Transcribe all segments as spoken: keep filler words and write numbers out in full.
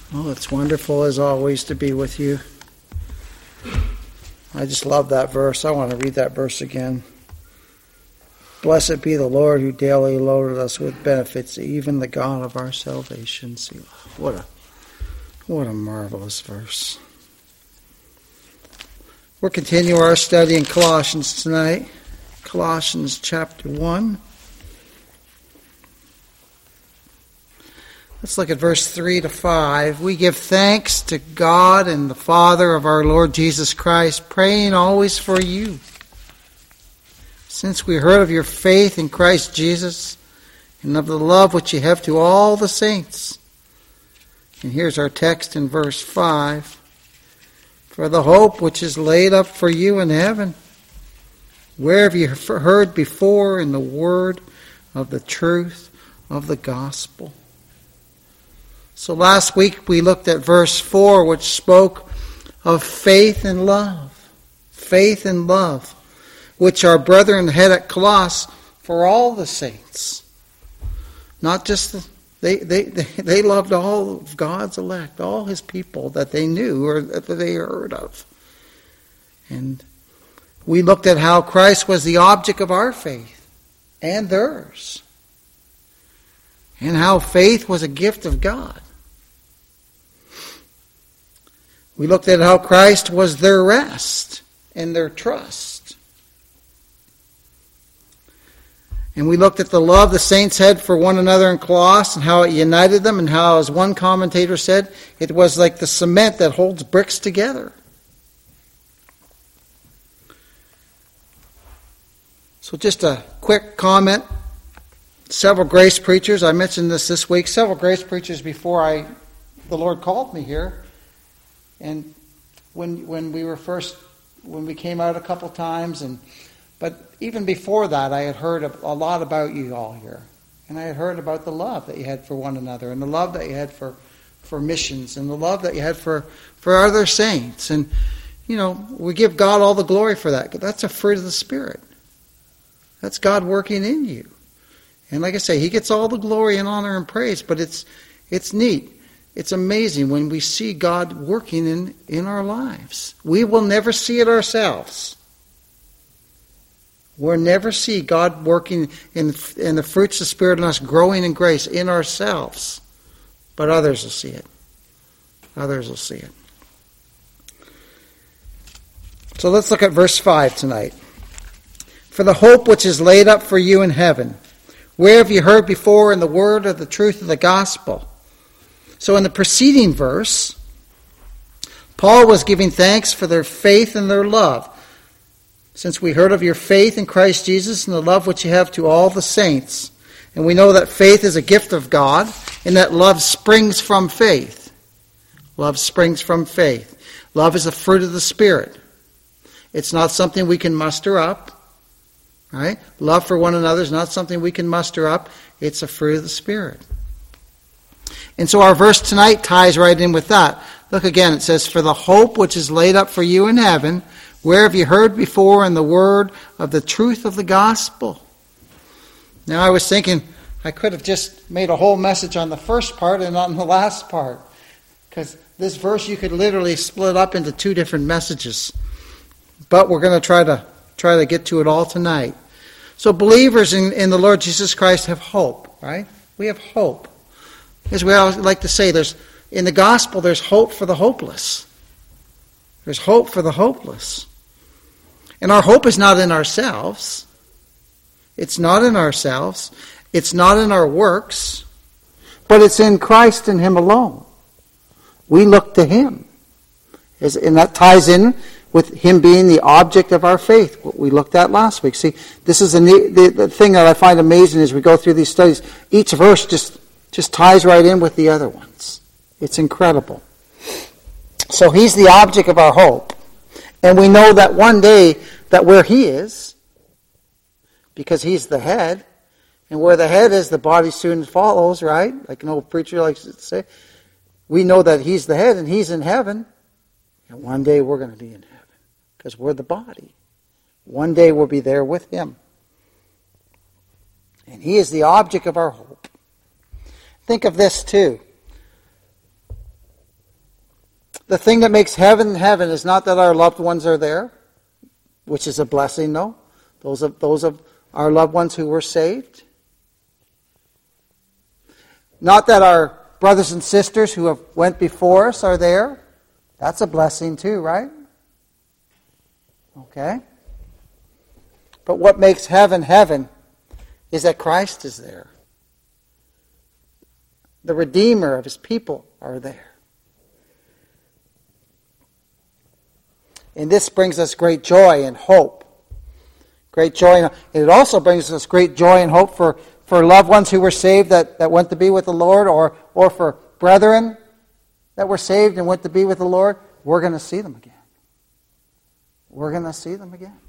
Well, it's wonderful as always to be with you. I just love that verse. I want to read that verse again. Blessed be the Lord who daily loaded us with benefits, even the God of our salvation. See, what a what a marvelous verse. We're continuing our study in Colossians tonight. Colossians chapter one. Let's look at verse three to five. We give thanks to God and the Father of our Lord Jesus Christ, praying always for you, since we heard of your faith in Christ Jesus and of the love which you have to all the saints. And here's our text in verse five. For the hope which is laid up for you in heaven, where have you heard before in the word of the truth of the gospel. So last week we looked at verse four, which spoke of faith and love. Faith and love, which our brethren had at Colossus for all the saints. Not just the, they, they, they, they loved all of God's elect, all his people that they knew or that they heard of. And we looked at how Christ was the object of our faith and theirs. And how faith was a gift of God. We looked at how Christ was their rest and their trust. And we looked at the love the saints had for one another in Colossus and how it united them, and how, as one commentator said, it was like the cement that holds bricks together. So just a quick comment. Several grace preachers, I mentioned this this week, several grace preachers before I, the Lord called me here. And when when we were first, when we came out a couple times, and but even before that, I had heard a, a lot about you all here. And I had heard about the love that you had for one another, and the love that you had for, for missions, and the love that you had for, for other saints. And, you know, we give God all the glory for that. That's a fruit of the Spirit. That's God working in you. And like I say, he gets all the glory and honor and praise, but it's it's neat. It's amazing when we see God working in, in our lives. We will never see it ourselves. We'll never see God working in, in the fruits of the Spirit in us, growing in grace in ourselves. But others will see it. Others will see it. So let's look at verse five tonight. For the hope which is laid up for you in heaven, where have you heard before in the word of the truth of the gospel? So in the preceding verse, Paul was giving thanks for their faith and their love, since we heard of your faith in Christ Jesus and the love which you have to all the saints. And we know that faith is a gift of God, and that love springs from faith. Love springs from faith. Love is a fruit of the Spirit. It's not something we can muster up. Right? Love for one another is not something we can muster up. It's a fruit of the Spirit. And so our verse tonight ties right in with that. Look again, it says, for the hope which is laid up for you in heaven, where have you heard before in the word of the truth of the gospel? Now I was thinking I could have just made a whole message on the first part and not on the last part. Because this verse you could literally split up into two different messages. But we're going to try to try to get to it all tonight. So believers in, in the Lord Jesus Christ have hope, right? We have hope. As we always like to say, there's in the gospel there's hope for the hopeless. There's hope for the hopeless. And our hope is not in ourselves. It's not in ourselves. It's not in our works. But it's in Christ and Him alone. We look to Him. And that ties in with Him being the object of our faith, what we looked at last week. See, this is a neat, the, the thing that I find amazing as we go through these studies. Each verse just, just ties right in with the other ones. It's incredible. So He's the object of our hope. And we know that one day that where He is, because He's the head, and where the head is, the body soon follows, right? Like an old preacher likes to say. We know that He's the head and He's in heaven. And one day we're going to be in heaven. Because we're the body. One day we'll be there with Him. And He is the object of our hope. Think of this too. The thing that makes heaven heaven is not that our loved ones are there, which is a blessing, no. Those of those of our loved ones who were saved. Not that our brothers and sisters who have went before us are there. That's a blessing too, right? Okay. But what makes heaven heaven is that Christ is there. The Redeemer of his people are there. And this brings us great joy and hope. Great joy. And it also brings us great joy and hope for, for loved ones who were saved that, that went to be with the Lord, or, or for brethren that were saved and went to be with the Lord. We're going to see them again. We're going to see them again.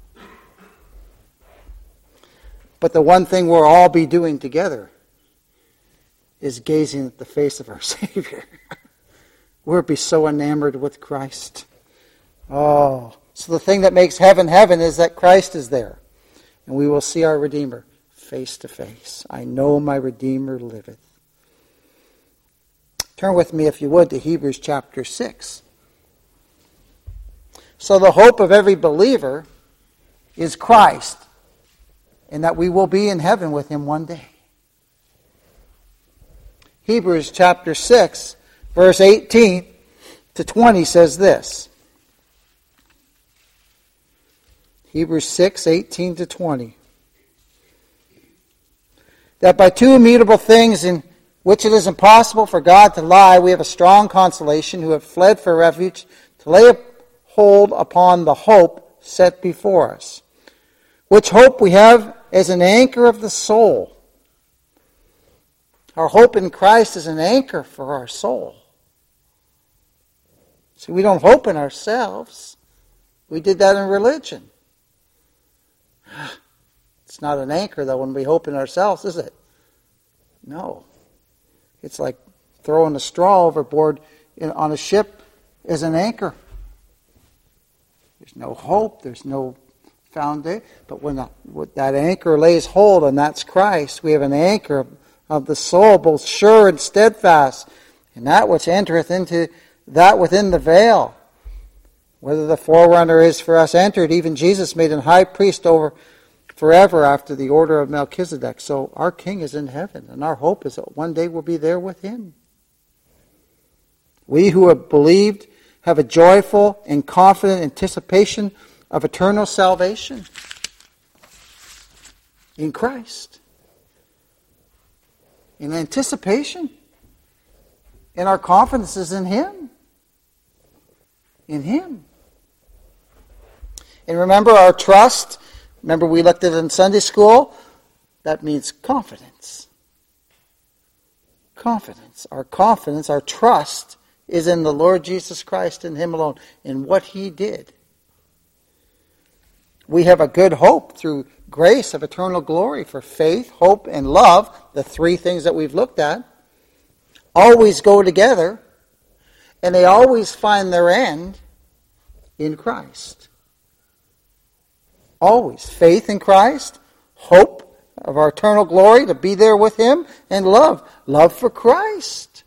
But the one thing we'll all be doing together is gazing at the face of our Savior. We'll be so enamored with Christ. Oh, so the thing that makes heaven heaven is that Christ is there. And we will see our Redeemer face to face. I know my Redeemer liveth. Turn with me, if you would, to Hebrews chapter six. So the hope of every believer is Christ, and that we will be in heaven with him one day. Hebrews chapter six, verse eighteen to twenty says this. Hebrews six, eighteen to twenty. That by two immutable things in which it is impossible for God to lie, we have a strong consolation, who have fled for refuge, to lay hold upon the hope set before us. Which hope we have as an anchor of the soul. Our hope in Christ is an anchor for our soul. See, we don't hope in ourselves. We did that in religion. It's not an anchor, though, when we hope in ourselves, is it? No. It's like throwing a straw overboard in, on a ship as an anchor. There's no hope. There's no foundation. But when, the, when that anchor lays hold, and that's Christ, we have an anchor of, of the soul, both sure and steadfast, and that which entereth into that within the veil. Whether the forerunner is for us entered, even Jesus made an high priest over forever after the order of Melchizedek. So our King is in heaven, and our hope is that one day we'll be there with him. We who have believed have a joyful and confident anticipation of eternal salvation in Christ. In anticipation. And our confidence is in him. In him. And remember our trust. Remember we looked at it in Sunday school. That means confidence. Confidence. Our confidence, our trust is in the Lord Jesus Christ and him alone, in what he did. We have a good hope through grace of eternal glory, for faith, hope, and love, the three things that we've looked at, always go together, and they always find their end in Christ. Always. Faith in Christ, hope of our eternal glory to be there with him, and love. Love for Christ.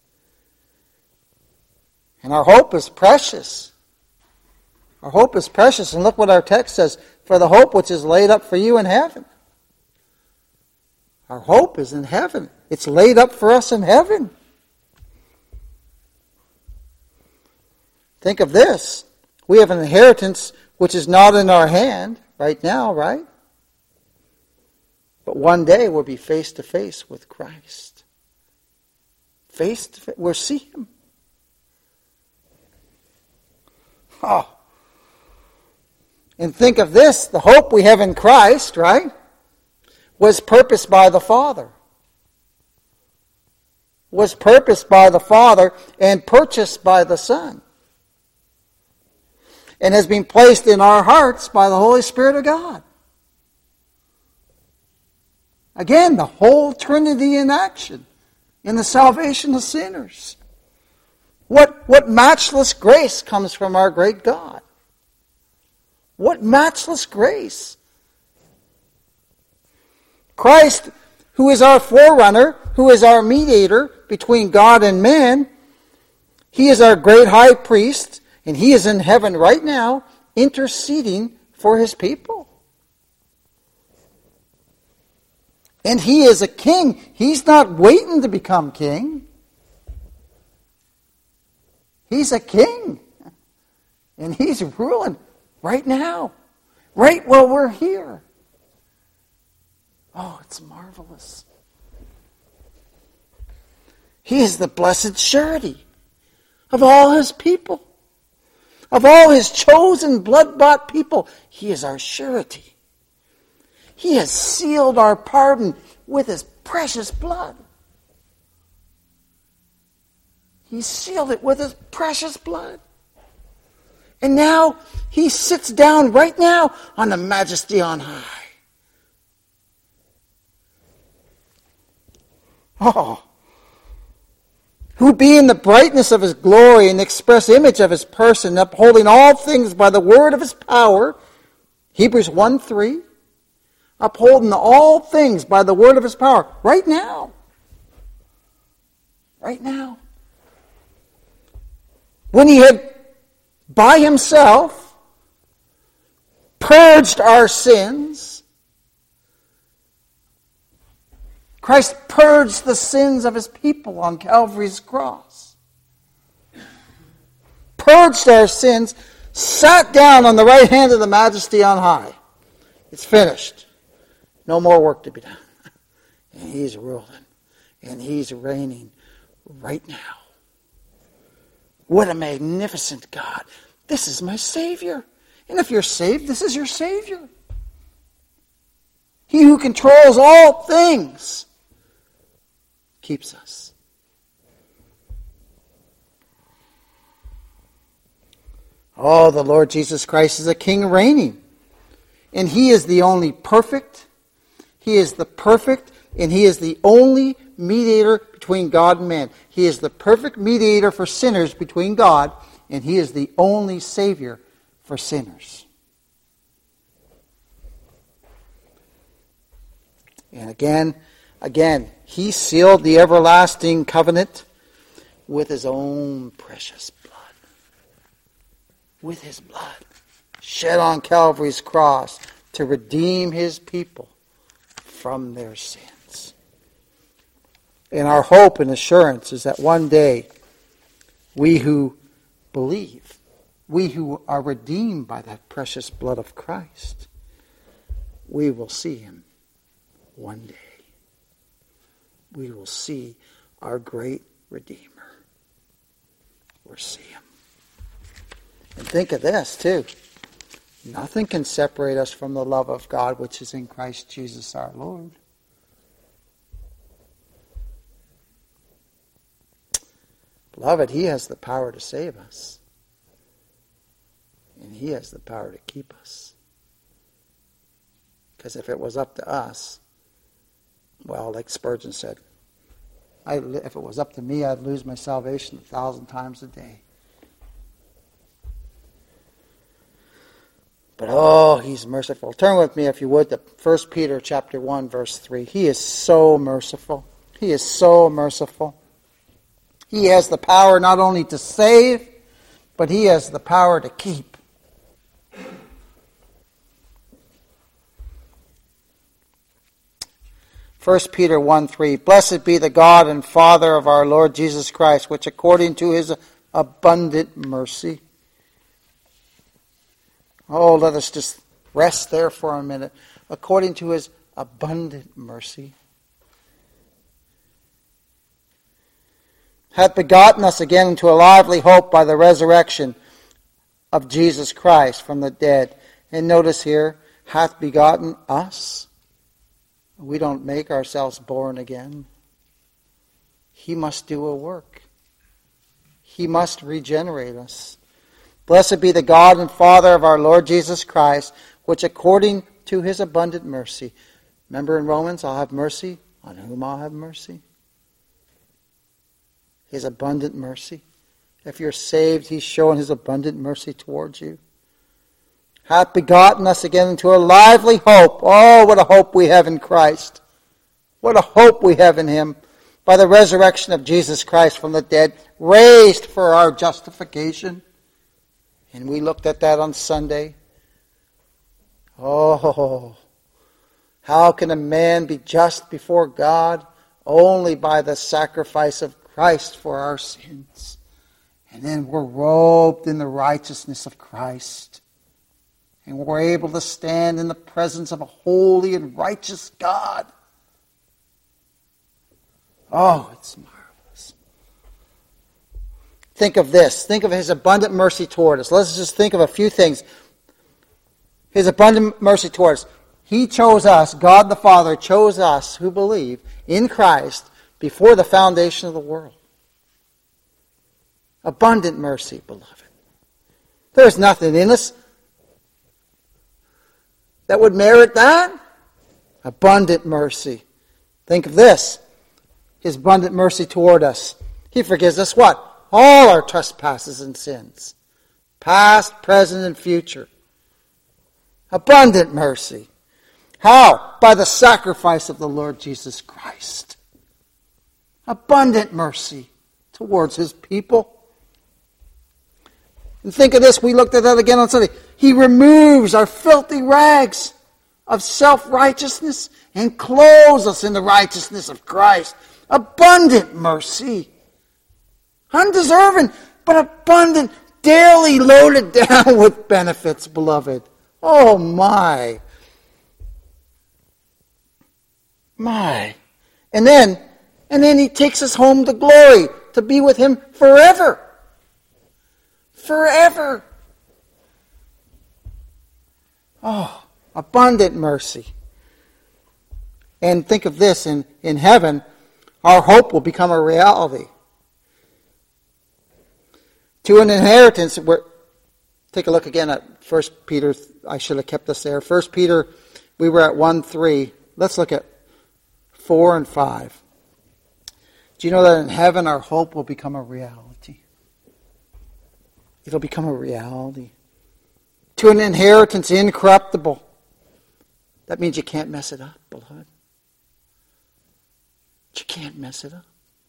And our hope is precious. Our hope is precious. And look what our text says. For the hope which is laid up for you in heaven. Our hope is in heaven. It's laid up for us in heaven. Think of this. We have an inheritance which is not in our hand right now, right? But one day we'll be face to face with Christ. Face to face. We'll see him. Oh. And think of this, the hope we have in Christ, right, was purposed by the Father. Was purposed by the Father and purchased by the Son. And has been placed in our hearts by the Holy Spirit of God. Again, the whole Trinity in action in the salvation of sinners. What, what matchless grace comes from our great God? What matchless grace? Christ, who is our forerunner, who is our mediator between God and man, He is our great high priest, and he is in heaven right now, interceding for his people. And he is a king. He's not waiting to become king. He's a king. And he's ruling right now. Right while we're here. Oh, it's marvelous. He is the blessed surety of all his people. Of all his chosen blood-bought people. He is our surety. He has sealed our pardon with his precious blood. He sealed it with his precious blood. And now he sits down right now on the majesty on high. Oh, who being the brightness of his glory and the express image of his person, upholding all things by the word of his power, Hebrews one three, upholding all things by the word of his power, right now. Right now. When he had by himself purged our sins, Christ purged the sins of his people on Calvary's cross. Purged our sins, sat down on the right hand of the majesty on high. It's finished. No more work to be done. And he's ruling. And he's reigning right now. What a magnificent God. This is my Savior. And if you're saved, this is your Savior. He who controls all things keeps us. Oh, the Lord Jesus Christ is a King reigning. And he is the only perfect. He is the perfect, and he is the only mediator between God and man. He is the perfect mediator for sinners between God, and he is the only Savior for sinners. And again, again, he sealed the everlasting covenant with his own precious blood. With his blood shed on Calvary's cross to redeem his people from their sins. And our hope and assurance is that one day we who believe, we who are redeemed by that precious blood of Christ, we will see him one day. We will see our great Redeemer. We'll see him. And think of this too. Nothing can separate us from the love of God which is in Christ Jesus our Lord. Beloved, he has the power to save us. And he has the power to keep us. Because if it was up to us, well, like Spurgeon said, I, if it was up to me, I'd lose my salvation a thousand times a day. But oh, he's merciful. Turn with me, if you would, to First Peter chapter one, verse three. He is so merciful. He is so merciful. He has the power not only to save, but he has the power to keep. First Peter one three. Blessed be the God and Father of our Lord Jesus Christ, which according to his abundant mercy. Oh, let us just rest there for a minute. According to his abundant mercy, hath begotten us again into a lively hope by the resurrection of Jesus Christ from the dead. And notice here, hath begotten us. We don't make ourselves born again. He must do a work. He must regenerate us. Blessed be the God and Father of our Lord Jesus Christ, which according to his abundant mercy. Remember in Romans, I'll have mercy on whom I'll have mercy. His abundant mercy. If you're saved, he's showing his abundant mercy towards you. Hath begotten us again into a lively hope. Oh, what a hope we have in Christ. What a hope we have in him. by the resurrection of Jesus Christ from the dead, raised for our justification. And we looked at that on Sunday. Oh, how can a man be just before God? Only by the sacrifice of Christ for our sins. And then we're robed in the righteousness of Christ. And we're able to stand in the presence of a holy and righteous God. Oh, it's marvelous. Think of this. Think of His abundant mercy toward us. Let's just think of a few things. His abundant mercy toward us. He chose us, God the Father chose us who believe in Christ before the foundation of the world. Abundant mercy, beloved. There's nothing in us that would merit that. Abundant mercy. Think of this. His abundant mercy toward us. He forgives us what? All our trespasses and sins. Past, present, and future. Abundant mercy. How? By the sacrifice of the Lord Jesus Christ. Abundant mercy towards His people. And think of this, we looked at that again on Sunday. He removes our filthy rags of self-righteousness and clothes us in the righteousness of Christ. Abundant mercy. Undeserving, but abundant, daily loaded down with benefits, beloved. Oh my. My. And then, and then He takes us home to glory, to be with Him forever. Forever. Oh, abundant mercy. And think of this, in, in heaven, our hope will become a reality. To an inheritance, we're, take a look again at First Peter. I should have kept this there. First Peter, we were at one three. Let's look at four and five. Do you know that in heaven our hope will become a reality? It'll become a reality. To an inheritance incorruptible. That means you can't mess it up, beloved. You can't mess it up.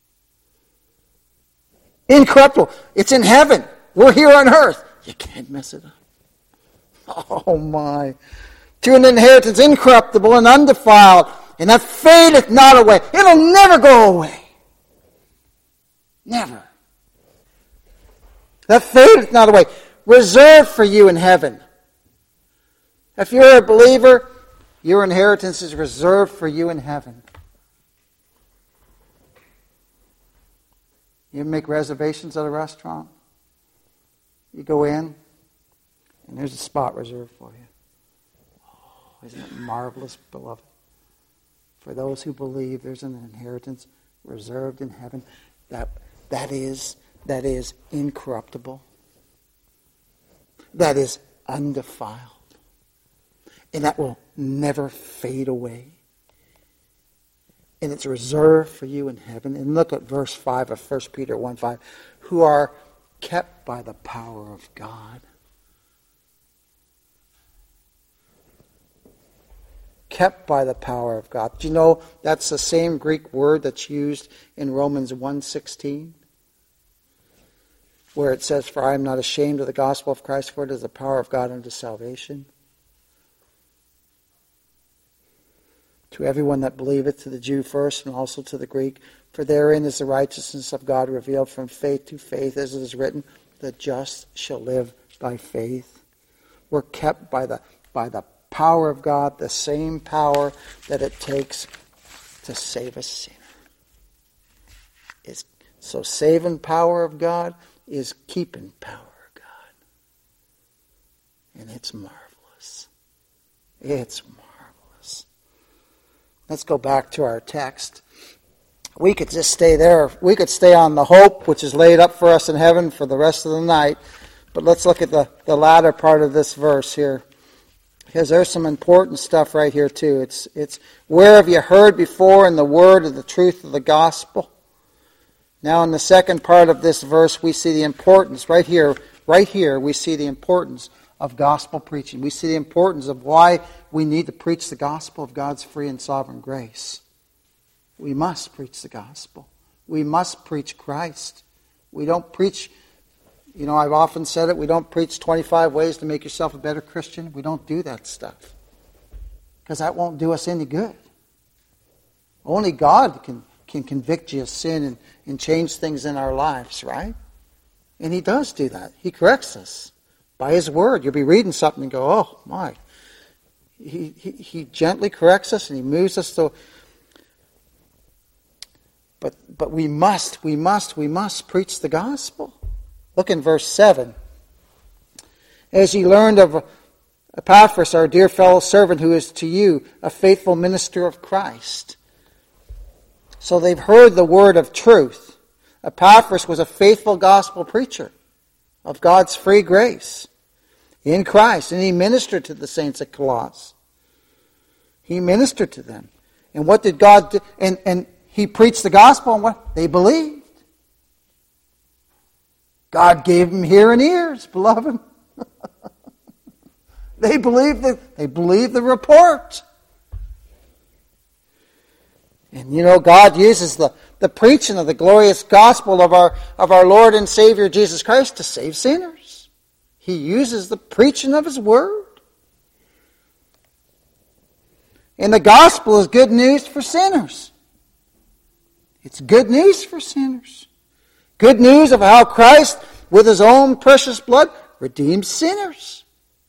Incorruptible. It's in heaven. We're here on earth. You can't mess it up. Oh my. To an inheritance incorruptible and undefiled, and that fadeth not away. It'll never go away. Never. That fadeth not away. Reserved for you in heaven. If you're a believer, your inheritance is reserved for you in heaven. You make reservations at a restaurant. You go in, and there's a spot reserved for you. Oh, isn't it marvelous, beloved? For those who believe, there's an inheritance reserved in heaven that that is that is incorruptible, that is undefiled, and that will never fade away. And it's reserved for you in heaven. And look at verse five of First Peter one five. Who are kept by the power of God. Kept by the power of God. Do you know that's the same Greek word that's used in Romans one sixteen? Where it says, for I am not ashamed of the gospel of Christ, for it is the power of God unto salvation. To everyone that believeth, to the Jew first, and also to the Greek. For therein is the righteousness of God revealed from faith to faith, as it is written, the just shall live by faith. We're kept by the by the power of God, the same power that it takes to save a sinner. It's, so saving power of God is keeping power of God. And it's marvelous. It's marvelous. Let's go back to our text. We could just stay there. We could stay on the hope which is laid up for us in heaven for the rest of the night. But let's look at the, the latter part of this verse here. Because there's some important stuff right here too. It's, it's where have you heard before in the word of the truth of the gospel? Now in the second part of this verse we see the importance, right here, right here we see the importance of gospel preaching. We see the importance of why we need to preach the gospel of God's free and sovereign grace. We must preach the gospel. We must preach Christ. We don't preach, you know, I've often said it, we don't preach twenty-five ways to make yourself a better Christian. We don't do that stuff. Because that won't do us any good. Only God can, can convict you of sin and, and change things in our lives, right? And He does do that. He corrects us by His Word. You'll be reading something and go, oh, my. He, he, he gently corrects us and He moves us to... But, but we must, we must, we must preach the gospel. Look in verse seven. As ye learned of Epaphras, our dear fellow servant, who is to you a faithful minister of Christ. So they've heard the word of truth. Epaphras was a faithful gospel preacher of God's free grace in Christ. And he ministered to the saints at Colossus. He ministered to them. And what did God do? And, and he preached the gospel, and what? They believed. God gave them hearing ears, beloved. They believed the, they believed the report. And you know, God uses the, the preaching of the glorious gospel of our, of our Lord and Savior Jesus Christ to save sinners. He uses the preaching of His word. And the gospel is good news for sinners. It's good news for sinners. Good news of how Christ, with His own precious blood, redeemed sinners.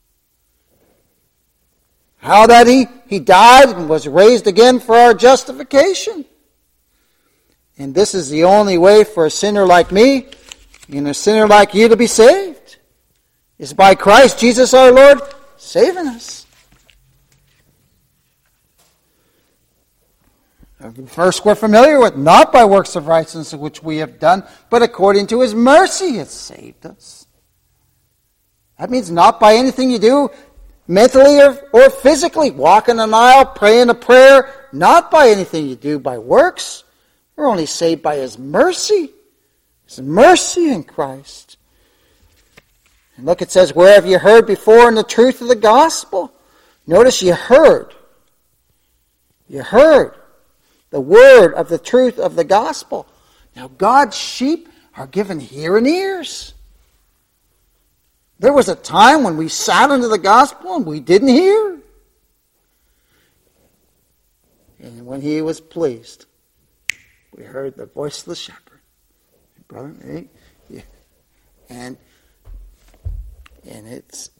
How that he, he died and was raised again for our justification. And this is the only way for a sinner like me and a sinner like you to be saved. Is by Christ Jesus our Lord saving us. First, we're familiar with, not by works of righteousness which we have done, but according to His mercy He has saved us. That means not by anything you do mentally or, or physically. Walking an aisle, praying a prayer, not by anything you do by works. We're only saved by His mercy. His mercy in Christ. And look, it says, where have you heard before in the truth of the gospel? Notice you heard. You heard the word of the truth of the gospel. Now, God's sheep are given hearing ears. There was a time when we sat under the gospel and we didn't hear. And when He was pleased, we heard the voice of the shepherd. Brother, hey, yeah. and and it's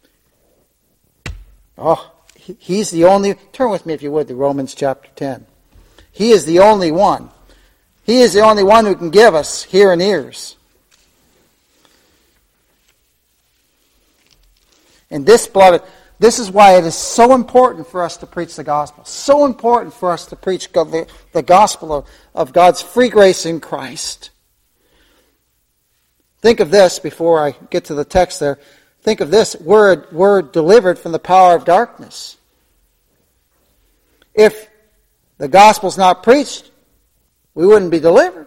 oh, he, He's the only. Turn with me, if you would, to Romans chapter ten. He is the only one. He is the only one who can give us hearing ears. And this, beloved, this is why it is so important for us to preach the gospel. So important for us to preach the, the gospel of, of God's free grace in Christ. Think of this before I get to the text there. Think of this. We're, we're delivered from the power of darkness. If the gospel's not preached, we wouldn't be delivered.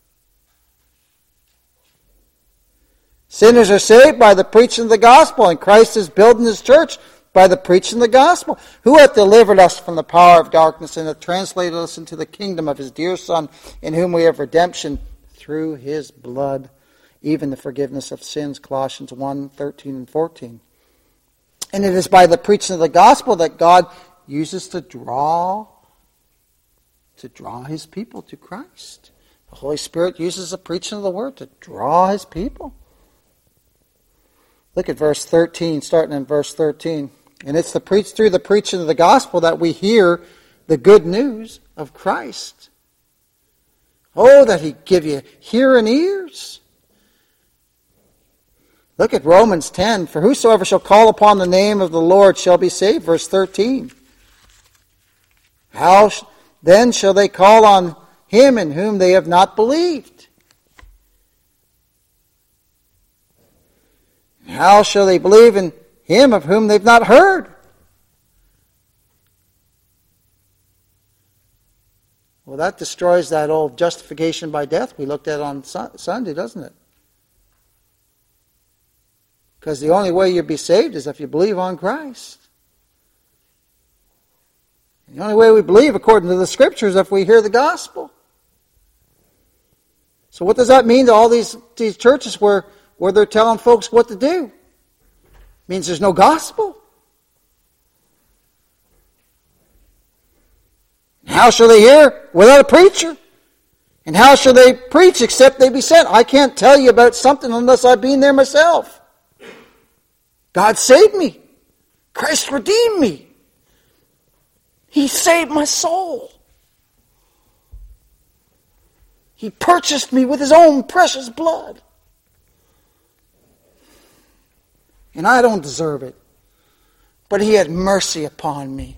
Sinners are saved by the preaching of the gospel, and Christ is building His church by the preaching of the gospel. Who hath delivered us from the power of darkness and hath translated us into the kingdom of His dear Son, in whom we have redemption through His blood, even the forgiveness of sins, Colossians one, thirteen and fourteen. And it is by the preaching of the gospel that God uses to draw, to draw His people to Christ. The Holy Spirit uses the preaching of the word to draw His people. Look at verse thirteen, starting in verse thirteen. And it's the preach through the preaching of the gospel that we hear the good news of Christ. Oh, that He give you hearing ears. Look at Romans ten. For whosoever shall call upon the name of the Lord shall be saved. Verse thirteen. How then shall they call on Him in whom they have not believed? How shall they believe in Him of whom they've not heard? Well, that destroys that old justification by death we looked at on Sunday, doesn't it? Because the only way you'll be saved is if you believe on Christ. The only way we believe, according to the Scriptures, is if we hear the gospel. So what does that mean to all these, these churches where, where they're telling folks what to do? It means there's no gospel. How shall they hear without a preacher? And how shall they preach except they be sent? I can't tell you about something unless I've been there myself. God saved me. Christ redeemed me. He saved my soul. He purchased me with His own precious blood. And I don't deserve it. But He had mercy upon me.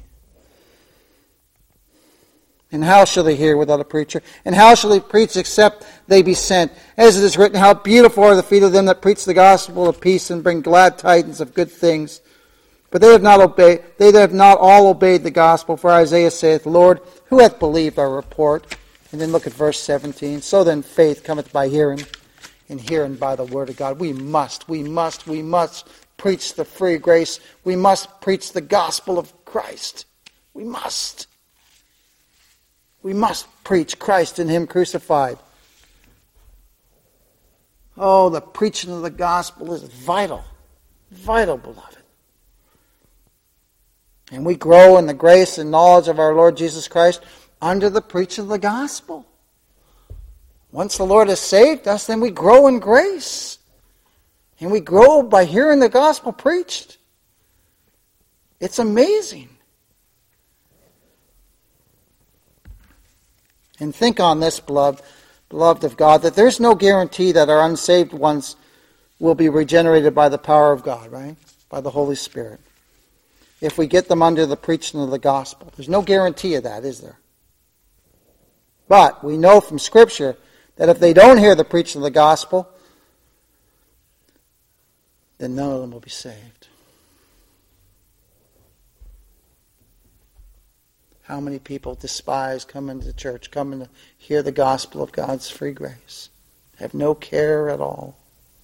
And how shall they hear without a preacher? And how shall they preach except they be sent? As it is written, how beautiful are the feet of them that preach the gospel of peace and bring glad tidings of good things. But they have not obeyed, they have not all obeyed the gospel. For Isaiah saith, Lord, who hath believed our report? And then look at verse seventeen. So then faith cometh by hearing, and hearing by the word of God. We must, we must, we must preach the free grace. We must preach the gospel of Christ. We must. We must preach Christ and Him crucified. Oh, the preaching of the gospel is vital. Vital, beloved. And we grow in the grace and knowledge of our Lord Jesus Christ under the preaching of the gospel. Once the Lord has saved us, then we grow in grace. And we grow by hearing the gospel preached. It's amazing. And think on this, beloved, beloved of God, that there's no guarantee that our unsaved ones will be regenerated by the power of God, right? By the Holy Spirit. If we get them under the preaching of the gospel. There's no guarantee of that, is there? But we know from Scripture that if they don't hear the preaching of the gospel, then none of them will be saved. How many people despise coming to church, coming to hear the gospel of God's free grace? Have no care at all.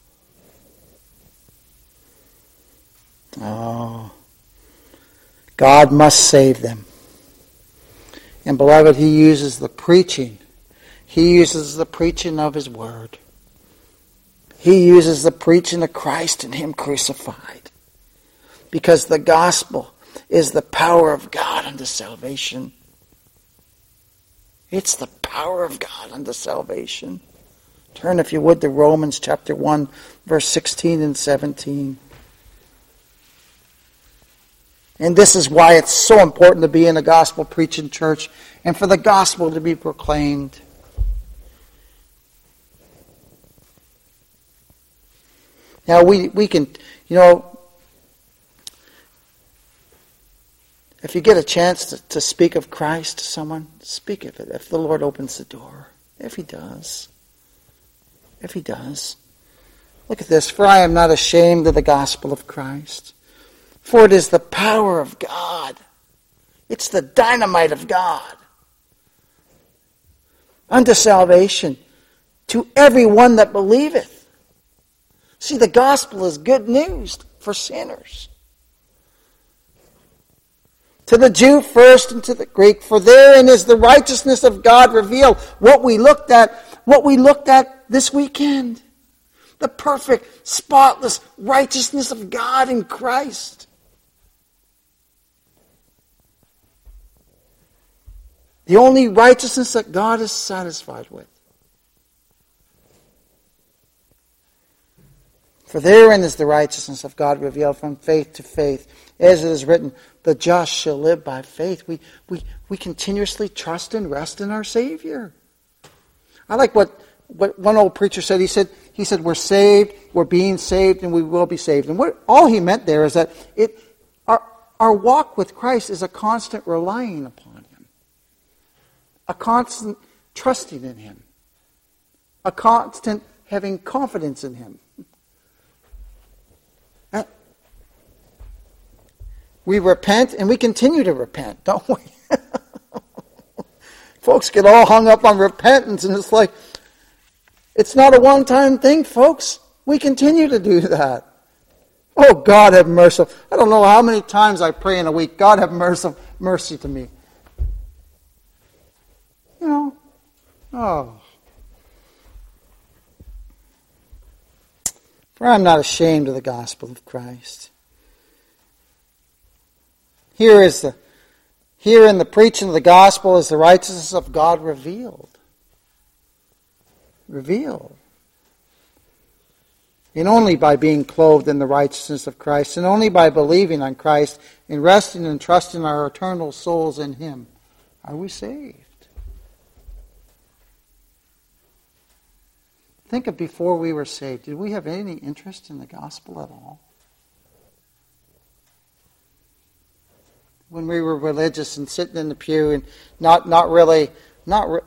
Oh, God must save them. And beloved, He uses the preaching. He uses the preaching of His word. He uses the preaching of Christ and Him crucified. Because the gospel is the power of God unto salvation. It's the power of God unto salvation. Turn, if you would, to Romans chapter one, verse sixteen and seventeen. And this is why it's so important to be in a gospel preaching church and for the gospel to be proclaimed. Now we, we can, you know, if you get a chance to, to speak of Christ to someone, speak of it. If the Lord opens the door. If He does. If He does. Look at this. For I am not ashamed of the gospel of Christ. For it is the power of God. It's the dynamite of God. Unto salvation. To everyone that believeth. See, the gospel is good news for sinners. To the Jew first and to the Greek, for therein is the righteousness of God revealed. What we looked at, what we looked at this weekend. The perfect, spotless righteousness of God in Christ. The only righteousness that God is satisfied with. For therein is the righteousness of God revealed from faith to faith. As it is written, the just shall live by faith. We, we, we continuously trust and rest in our Savior. I like what, what one old preacher said. He said, he said, we're saved, we're being saved, and we will be saved. And what all he meant there is that it our, our walk with Christ is a constant relying upon Him. A constant trusting in Him. A constant having confidence in Him. We repent and we continue to repent, don't we? Folks get all hung up on repentance and it's like, it's not a one-time thing, folks. We continue to do that. Oh, God have mercy. I don't know how many times I pray in a week, God have mercy, mercy to me. You know, oh. For I am not ashamed of the gospel of Christ. Here is the, here in the preaching of the gospel is the righteousness of God revealed. Revealed. And only by being clothed in the righteousness of Christ, and only by believing on Christ, and resting and trusting our eternal souls in Him, are we saved. Think of before we were saved. Did we have any interest in the gospel at all? When we were religious and sitting in the pew and not not really, not re-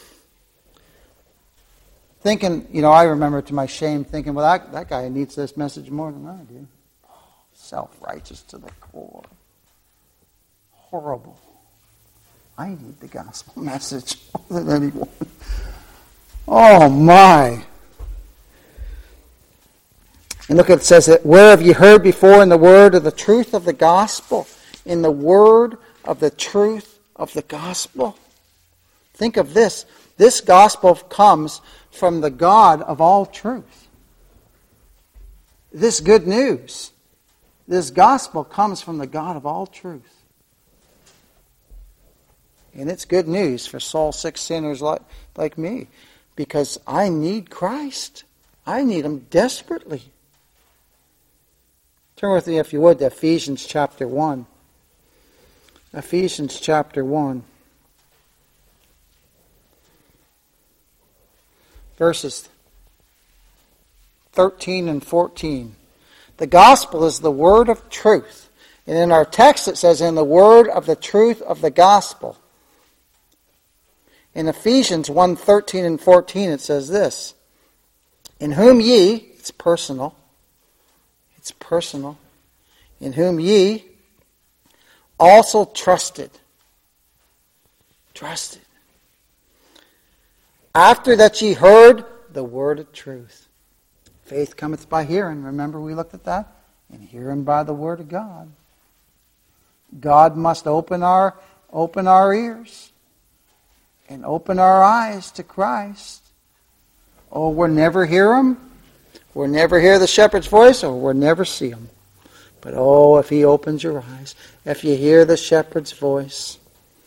thinking, you know, I remember to my shame thinking, well, that, that guy needs this message more than I do. Self-righteous to the core. Horrible. I need the gospel message more than anyone. Oh, my. And look, it says that, where have you heard before in the word of the truth of the gospel? In the word of the truth of the gospel. Think of this. This gospel comes from the God of all truth. This good news, this gospel comes from the God of all truth. And it's good news for soul-sick sinners like, like me, because I need Christ. I need Him desperately. Turn with me, if you would, to Ephesians chapter one. Ephesians chapter one. Verses thirteen and fourteen. The gospel is the word of truth. And in our text it says, in the word of the truth of the gospel. In Ephesians one, thirteen and fourteen it says this. In whom ye, it's personal, it's personal, in whom ye also trusted. Trusted. After that ye heard the word of truth. Faith cometh by hearing. Remember we looked at that? And hearing by the word of God. God must open our open our ears and open our eyes to Christ. Oh, we'll never hear Him. We'll never hear the shepherd's voice, or we'll never see Him. But oh, if He opens your eyes, if you hear the shepherd's voice.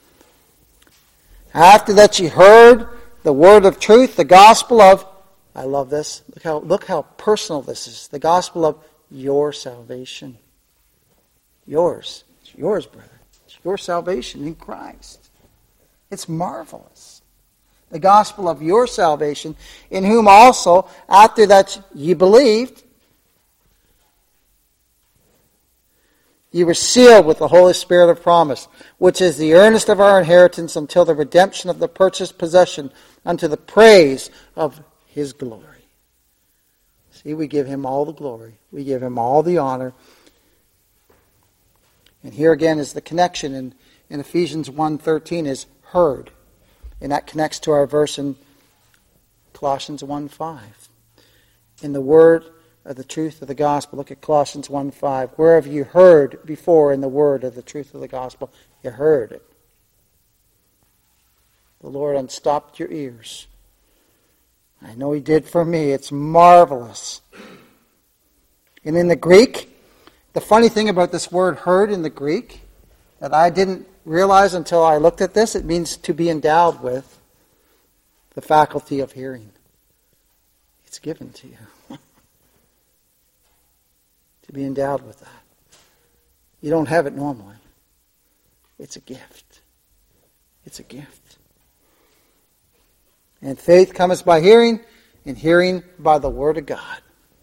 After that ye heard the word of truth, the gospel of, I love this, look how, look how personal this is, the gospel of your salvation. Yours. It's yours, brother. It's your salvation in Christ. It's marvelous. The gospel of your salvation, in whom also, after that ye believed, ye were sealed with the Holy Spirit of promise, which is the earnest of our inheritance until the redemption of the purchased possession, unto the praise of His glory. See, we give Him all the glory. We give Him all the honor. And here again is the connection in, in Ephesians one thirteen is heard. And that connects to our verse in Colossians one five. In the word of the truth of the gospel. Look at Colossians one five. Where have you heard before in the word of the truth of the gospel? You heard it. The Lord unstopped your ears. I know He did for me. It's marvelous. And in the Greek, the funny thing about this word heard in the Greek, that I didn't realize until I looked at this, it means to be endowed with the faculty of hearing. It's given to you. To be endowed with that. You don't have it normally. It's a gift. It's a gift. And faith cometh by hearing, and hearing by the word of God.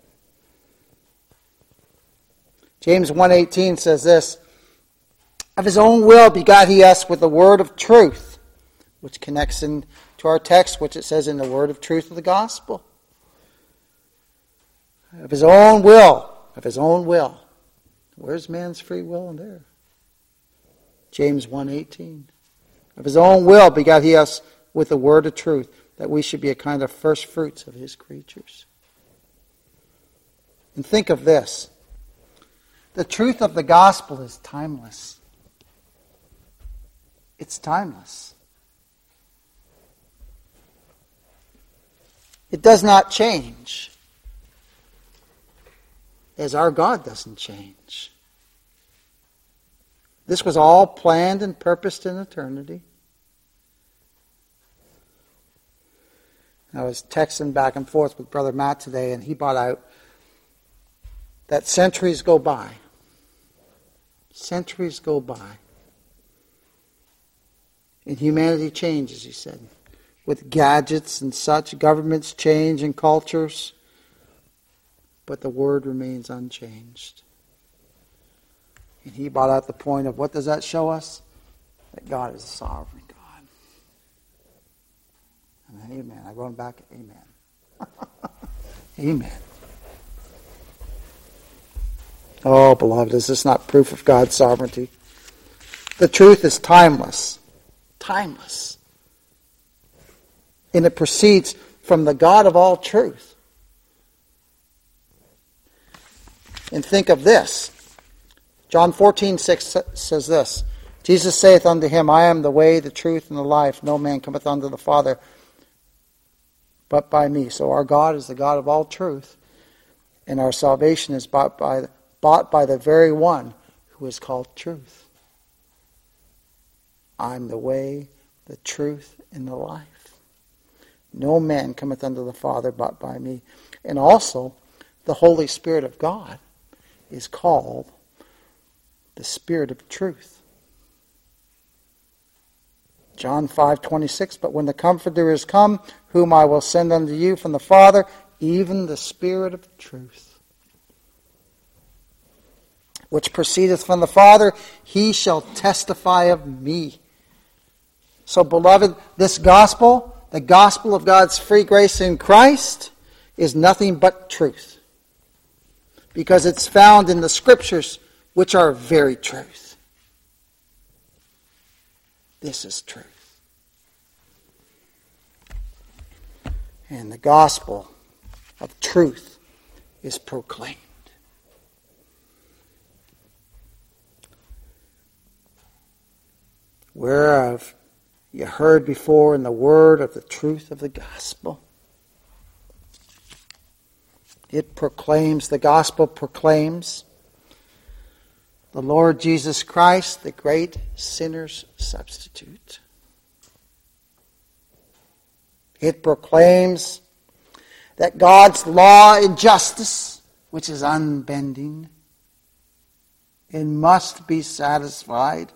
James one eighteen says this, of His own will begot He us with the word of truth, which connects in to our text, which it says in the word of truth of the gospel. Of His own will, of His own will. Where's man's free will in there? James one eighteen. Of His own will begot He us with the word of truth, that we should be a kind of first fruits of His creatures. And think of this. The truth of the gospel is timeless. It's timeless. It does not change, as our God doesn't change. This was all planned and purposed in eternity. I was texting back and forth with Brother Matt today, and he brought out that centuries go by. Centuries go by. And humanity changes, he said. With gadgets and such, governments change and cultures, but the Word remains unchanged. And he brought out the point of, what does that show us? That God is a sovereign God. Amen. Amen. I wrote back, amen. Amen. Oh, beloved, is this not proof of God's sovereignty? The truth is timeless. Timeless. And it proceeds from the God of all truth. And think of this. John fourteen six says this. Jesus saith unto him, I am the way, the truth, and the life. No man cometh unto the Father but by me. So our God is the God of all truth. And our salvation is bought by, bought by the very one who is called truth. I'm the way, the truth, and the life. No man cometh unto the Father but by me. And also, the Holy Spirit of God is called the Spirit of truth. John five twenty-six, but when the Comforter is come, whom I will send unto you from the Father, even the Spirit of truth, which proceedeth from the Father, he shall testify of me. So, beloved, this gospel, the gospel of God's free grace in Christ, is nothing but truth. Because it's found in the Scriptures, which are very truth. This is truth. And the gospel of truth is proclaimed. Whereof you heard before in the word of the truth of the gospel. It proclaims, the gospel proclaims the Lord Jesus Christ, the great sinner's substitute. It proclaims that God's law and justice, which is unbending and must be satisfied,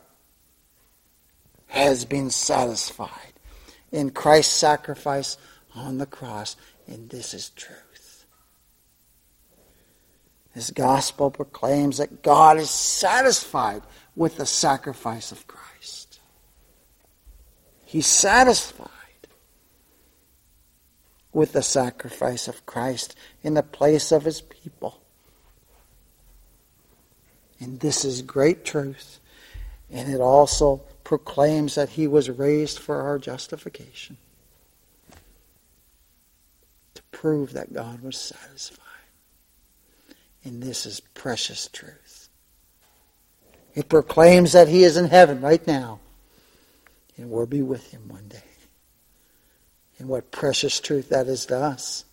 has been satisfied in Christ's sacrifice on the cross. And this is truth. This gospel proclaims that God is satisfied with the sacrifice of Christ. He's satisfied with the sacrifice of Christ in the place of his people. And this is great truth. And it also proclaims that he was raised for our justification. To prove that God was satisfied. And this is precious truth. It proclaims that he is in heaven right now. And we'll be with him one day. And what precious truth that is to us.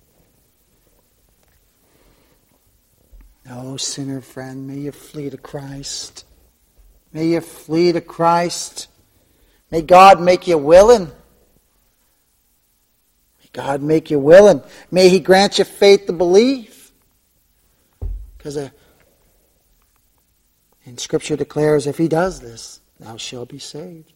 Oh, sinner friend, may you flee to Christ. May you flee to Christ. May God make you willing. May God make you willing. May he grant you faith to believe. Because uh, and Scripture declares, if he does this, thou shalt be saved.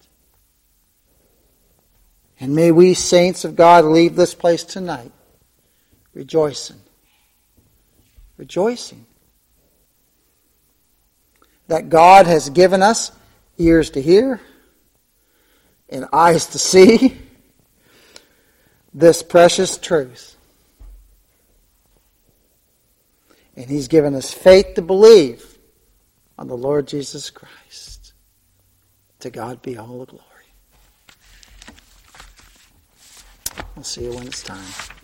And may we saints of God leave this place tonight rejoicing. Rejoicing. That God has given us ears to hear and eyes to see this precious truth. And he's given us faith to believe on the Lord Jesus Christ. To God be all the glory. I'll see you when it's time.